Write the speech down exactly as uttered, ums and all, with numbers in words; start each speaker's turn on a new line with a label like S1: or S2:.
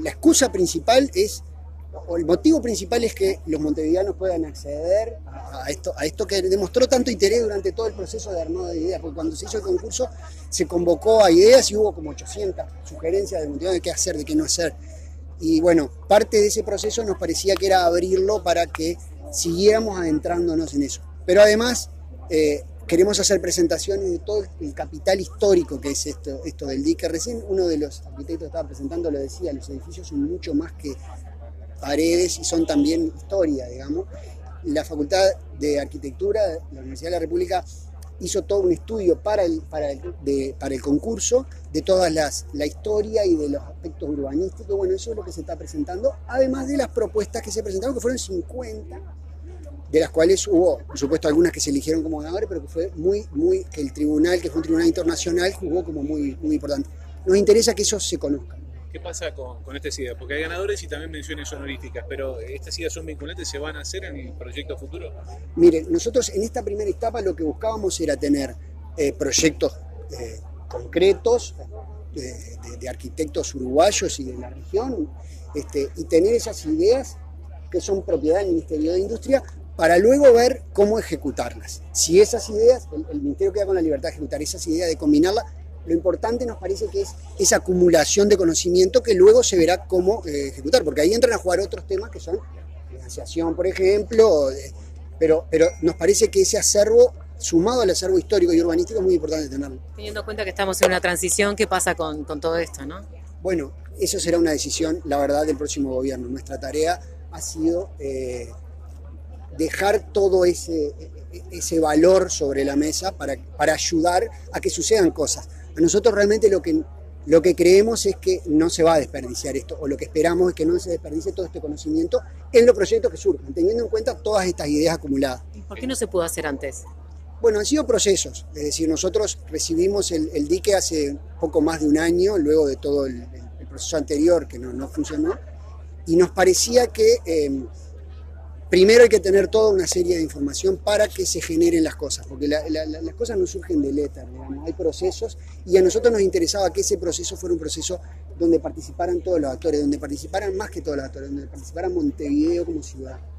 S1: la excusa principal es, o el motivo principal es que los montevideanos puedan acceder a, a, esto, a esto que demostró tanto interés durante todo el proceso de armado de ideas, porque cuando se hizo el concurso se convocó a ideas y hubo como ochocientas sugerencias de montevideanos de qué hacer, de qué no hacer. Y bueno, parte de ese proceso nos parecía que era abrirlo para que siguiéramos adentrándonos en eso. Pero además eh, queremos hacer presentaciones de todo el capital histórico que es esto, esto del dique. Recién uno de los arquitectos que estaba presentando lo decía, los edificios son mucho más que paredes y son también historia, digamos. La Facultad de Arquitectura de la Universidad de la República hizo todo un estudio para el, para el, de, para el concurso de toda las, la historia y de los aspectos urbanísticos. Bueno, eso es lo que se está presentando, además de las propuestas que se presentaron, que fueron cincuenta, de las cuales hubo, por supuesto, algunas que se eligieron como ganadores, pero que fue muy, muy, que el tribunal, que fue un tribunal internacional, jugó como muy, muy importante. Nos interesa que eso se conozca.
S2: ¿Qué pasa con, con estas ideas? Porque hay ganadores y también menciones honoríficas, pero ¿estas ideas son vinculantes? ¿Se van a hacer en el proyecto futuro?
S1: Miren, nosotros en esta primera etapa lo que buscábamos era tener eh, proyectos eh, concretos eh, de, de arquitectos uruguayos y de la región, este, y tener esas ideas que son propiedad del Ministerio de Industria para luego ver cómo ejecutarlas. Si esas ideas, el, el Ministerio queda con la libertad de ejecutar esas ideas, de combinarlas. Lo importante nos parece que es esa acumulación de conocimiento que luego se verá cómo eh, ejecutar, porque ahí entran a jugar otros temas que son financiación, por ejemplo, eh, pero, pero nos parece que ese acervo, sumado al acervo histórico y urbanístico, es muy importante tenerlo.
S3: Teniendo en cuenta que estamos en una transición, ¿qué pasa con, con todo esto, no?
S1: Bueno, eso será una decisión, la verdad, del próximo gobierno. Nuestra tarea ha sido eh, dejar todo ese, ese valor sobre la mesa para, para ayudar a que sucedan cosas. A nosotros realmente lo que, lo que creemos es que no se va a desperdiciar esto, o lo que esperamos es que no se desperdicie todo este conocimiento en los proyectos que surjan, teniendo en cuenta todas estas ideas acumuladas.
S3: ¿Por qué no se pudo hacer antes?
S1: Bueno, han sido procesos, es decir, nosotros recibimos el, el dique hace poco más de un año, luego de todo el, el proceso anterior que no, no funcionó, y nos parecía que eh, primero hay que tener toda una serie de información para que se generen las cosas, porque la, la, las cosas no surgen del éter, digamos, hay procesos, y a nosotros nos interesaba que ese proceso fuera un proceso donde participaran todos los actores, donde participaran más que todos los actores, donde participaran Montevideo como ciudad.